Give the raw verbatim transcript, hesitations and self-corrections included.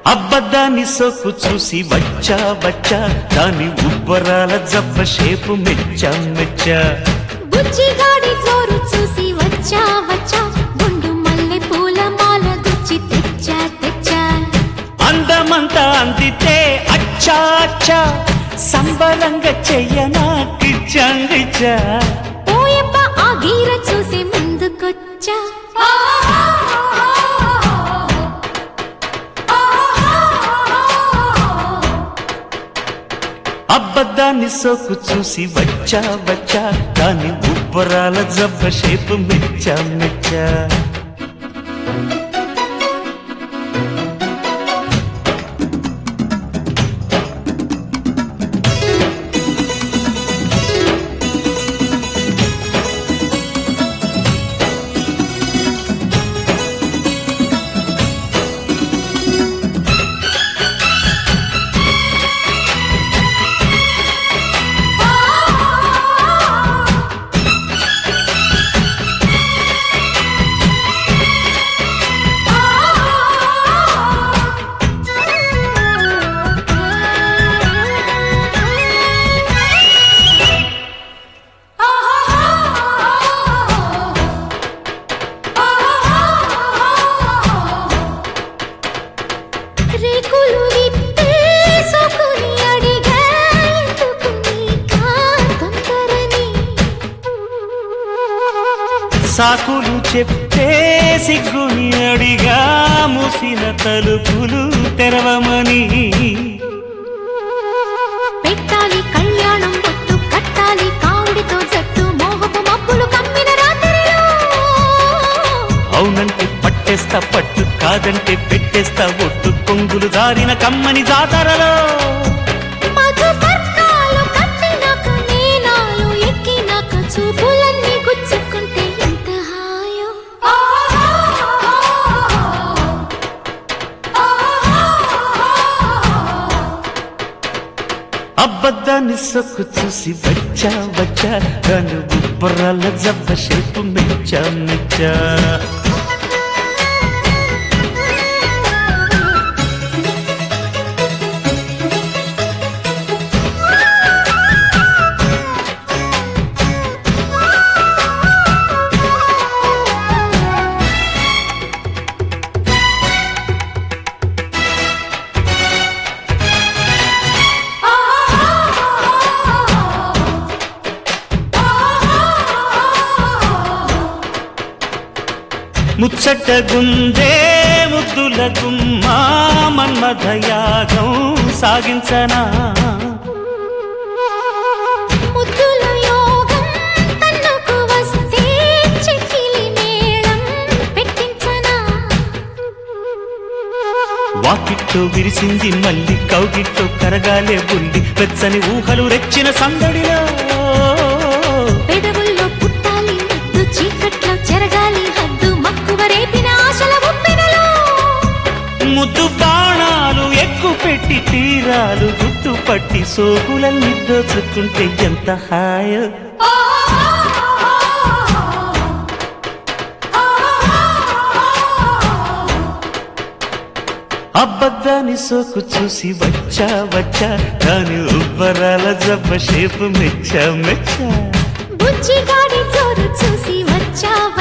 అబ్బదాని సోకు చూసి వచ్చా వచ్చా దాని ఉబ్బరాల జబ్బ షేపు మెచ్చా మెచ్చా బుజ్జిగాడి జోరు చూసి వచ్చా వచ్చా గుండు మల్లె పూల మాల గుచ్చి తెచ్చా తెచ్చా అందమంతా అందితే అచ్చా అచ్చా సంబరంగా చెయ్యనా కిచ్చంగిచ్చా పోయప్ప ఆ గీర చూసి ముందుకొచ్చా అబ్బదాన్ని సోకు చూసి వచ్చా వచ్చా దాని ఉబ్బరాల జబ్బ షేపు మెచ్చా మెచ్చా సాకులు చెప్తే సిగ్గుని అడిగా మూసిన తలుపులు తెరవమని పెట్టాలి కళ్యాణం బొట్టు కట్టాలి కావుడితో జట్టు మోహపు మబ్బులు కమ్మిన రాత్రిలో అవునంటే పట్టేస్తా పట్టు కాదంటే పెట్టేస్తా ఒట్టు కొంగులు దారిన కమ్మని జాతరలో మధుపర్కాలు కట్టినాక నేనాలు ఎక్కినాక చూపులన్నీ గుచ్చుకుంటే ఎంత హాయో అబ్బదాన్ని సొక్కు చూసి వచ్చా వచ్చా దాని ఉబ్బరాల జబ్బ షేపు మెచ్చా మెచ్చా ముచ్చట గుందే ముద్దుల గుమ్మ మన్మథ యాగం సాగించనా ముద్దుల యోగం తన్నుకు వస్తే చెక్కిలి మేళం పెట్టించనా వాకిట్లో విరిసింది మళ్ళీ కౌగిట్లో కరగాలే బుల్లి వెచ్చని ఊహలు రెచ్చిన సందడిలో పెదవుల్లో పుట్టాలి ముద్దు చీకట్లో చెరగాలి హద్దు మక్కువ రేపిన ఆశల ఉప్పెనలో ముద్దు బాణాలు ఎక్కు పెట్టి తీరాలు గుట్టు పట్టి సోకులన్నీ దోచుకుంటే ఎంత హాయో అబ్బదాని సోకు చూసి వచ్చా వచ్చా దాని ఉబ్బరాల జబ్బ షేపు మెచ్చా మెచ్చా బుజ్జిగాడి జోరు చూసి వచ్చా